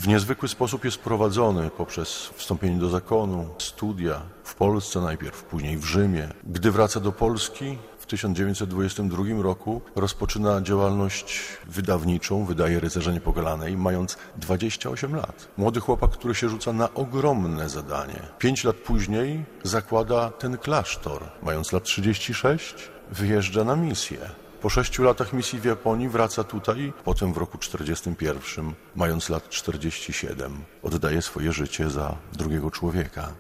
W niezwykły sposób jest prowadzony poprzez wstąpienie do zakonu, studia w Polsce najpierw, później w Rzymie. Gdy wraca do Polski, w 1922 roku rozpoczyna działalność wydawniczą, wydaje Rycerza Niepokalanej, mając 28 lat. Młody chłopak, który się rzuca na ogromne zadanie. 5 lat później zakłada ten klasztor. Mając lat 36, wyjeżdża na misję. Po 6 latach misji w Japonii wraca tutaj, potem w roku 41, mając lat 47, oddaje swoje życie za drugiego człowieka.